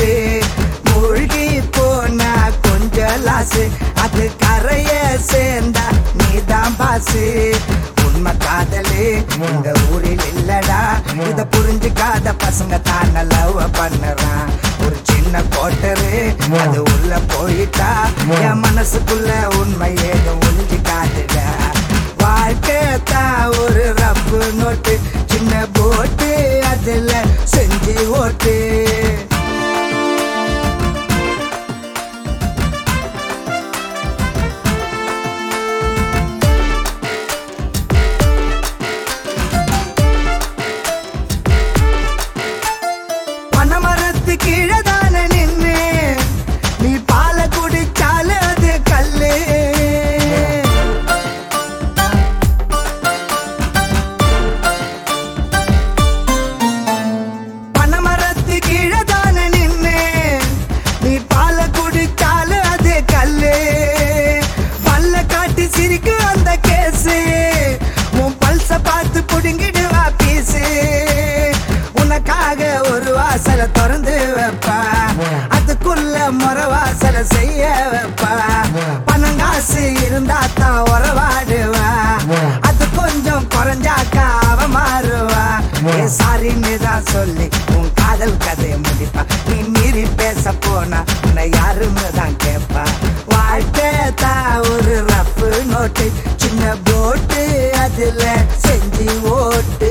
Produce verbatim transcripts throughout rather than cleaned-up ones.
ஓட்டு மூழ்கி போனா கொஞ்சம் லாசு அது கரைய சேர்ந்தா நீதான் பாசு உண்மை காதலு இந்த ஊரில் இல்லடா இத புரிஞ்சுக்காத பசங்க தான் லவ் பண்ணுறான் ஒரு சின்ன கோட்டரு அது உள்ள போயிட்டா என் மனசுக்குள்ள உண்மை ஏதோ ஒளிஞ்சு காட்டுடா வாழ்க்கை தான் ஒரு ரப்பு நோட்டு சின்ன போட்டு அதுல செஞ்சு ஓட்டு பனமரத்து கீழதான நின்று நீ பால குடிச்சாலும் அது கல்லு பனமரத்து கீழதான நின்று நீ பால குடிச்சாலும் அது கல்லு பல்ல காட்டி சிரிக்கும் அந்த கேசு உன் பல்ச பார்த்து புடுங்கிடுவா பீசு உனக்காக ஒரு வாசல திறந்து வைப்பா அதுக்குள்ள முறை வாசல செய்ய வைப்பா பணங்காசு இருந்தா தான் உறவாடுவா அது கொஞ்சம் குறைஞ்சாக்கா அவ மாறுவா சாரின்னு தான் சொல்லி உன் காதல் கதையை முடிப்பா நீ மீறி பேச போனா உன்னை யாருன்னு தான் கேட்பா வாழ்க்கை தான் ஒரு ரப்பு நோட்டு சின்ன போட்டு அதுல செஞ்சு ஓட்டு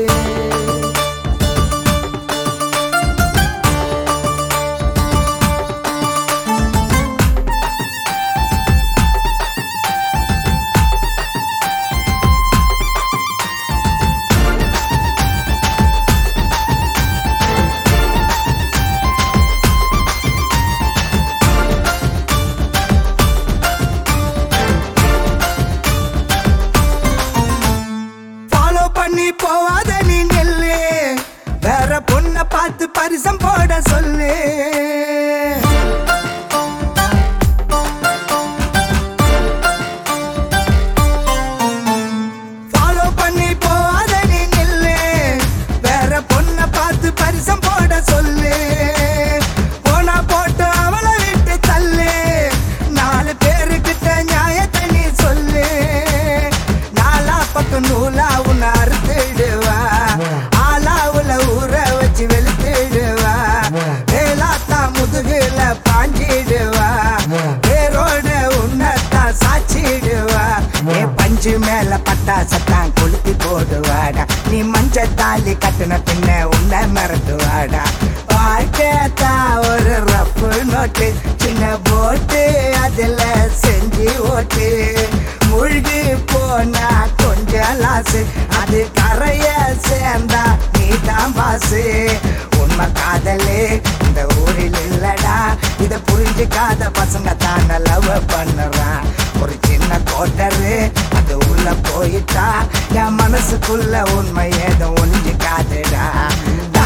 பண்ணி போவாத நீ நெல்லு வேற பொண்ண பார்த்து பரிசம் போட சொல்லு ஃபாலோ பண்ணி போவாத நீ நெல்லு வேற பொண்ண பார்த்து பரிசம் போட சொல்லு போனா போட்டு அவளை விட்டு தள்ளு நாலு பேருக்கிட்ட நியாயத்தை நீ சொல்லு நாலா பக்கம் நூலா உன்னை அறுத்துடுவா ஆலாவுல ஊற வச்சு வெளுத்துடுவா வேலாத்தா முதுகுல பாஞ்சிடுவா வேரோட உன்னத்தான் சாச்சிடுவா ஏ பஞ்சு மேல பட்டாசத்தான் கொளுத்தி போடுவாடா நீ மஞ்ச தாலி கட்டுன பின்ன உன்னை மறந்துவாடா வாழ்க்கைத்தா ஒரு ரப்பு நோட்டு சின்ன போட்டு அதுல செஞ்சு ஓட்டு மூழ்கி போனா கொஞ்சம் லாசு அது கரைய சேர்ந்தா நீதான் பாசு உண்மை காதலு இந்த ஊரில் இல்லடா இத புரிஞ்சுக்காத பசங்க தான் லவ் பண்ணுறான் ஒரு சின்ன கோட்டரு அது உள்ள போயிட்டா என் மனசுக்குள்ள உண்மை ஏதோ ஒளிஞ்சு காதுடா